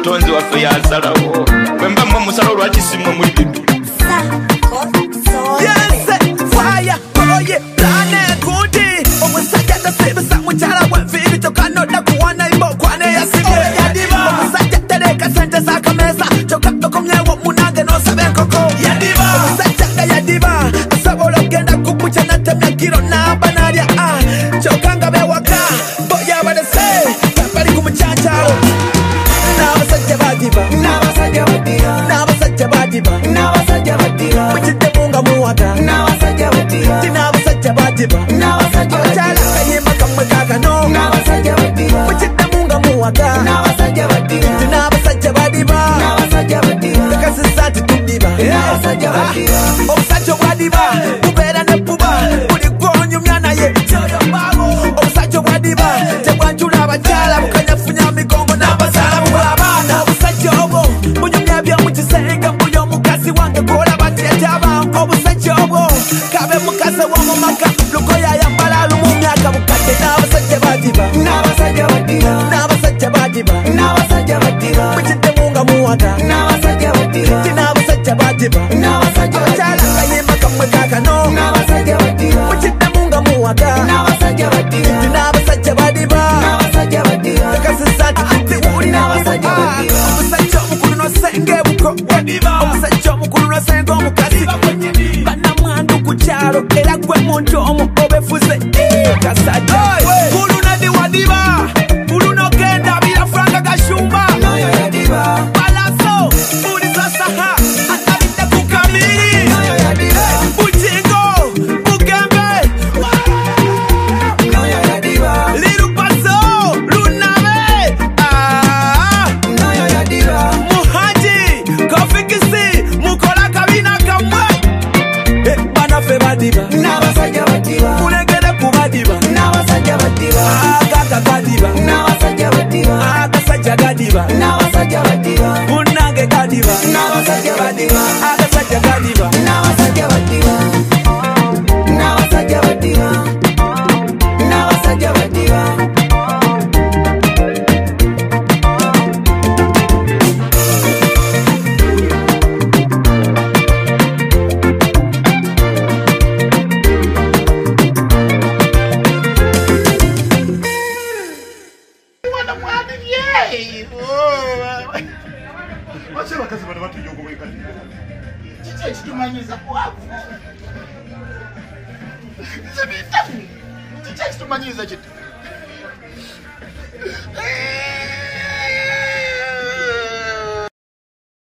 omutonzi waffe yasalawo bwemba mu musalo lwaki simwe muli bibi fire oye plane kuti omusajja tasibisa mukyala w'enviiri kyokanoda kuwana imbokwane yasibye omusajja tereka sente zakamesa kyokka tokomyewo munange n'osaba enkoko omusajja nga yadiba asobola okgenda kukukya natemya kiro n'aba nalya kyokka nga bewaka boya balese bali ku mucankyalo n'abasajja badiba n'abasajja badiba mukiddemu nga muwaga tinabasajja badiba abakyala kayimba kamwe kakano mukiddemu nga muwaga tinabasajja badiba tekasisa nti tudiba obusajja obwadiba bubeera ne buba buli gwonyumya naye obusajja obwadiba tebwanjula abakyala bukanyafunya migongo n'abazaala bubula abaana obusajja obwo bunyumya byomukisenge mbuyo omukazi wange gwolaba tyetaba obusajja obwo kabe mukazi w'omumaka lugoya yambala lumu myaka bukadde n'abasajja badiba mukiddemu nga muwaga tinabasajja badiba abakyala kayimba kamwe kakano mukiddemu nga muwaga tinabasajja badiba tekasisa tiwulira omusajja omukulu nosenga ebuko omusajja omukulu nosenga omukazi banamwandu ku kyalo era gwe muntu omu obefuze kasajja kulunadi wadiba kulunogenda birafuranga gashumba balaso buliza saha atalidde ku kamiri bugingo bugembe lirupaso lunabe muhaji kofikisi mukola kabina kamwe banafe badiba kulegere kubadiba akaka kadiba akasajja gadiba munange gadiba akasajja gadiba Chichi ekitumanyiza kiti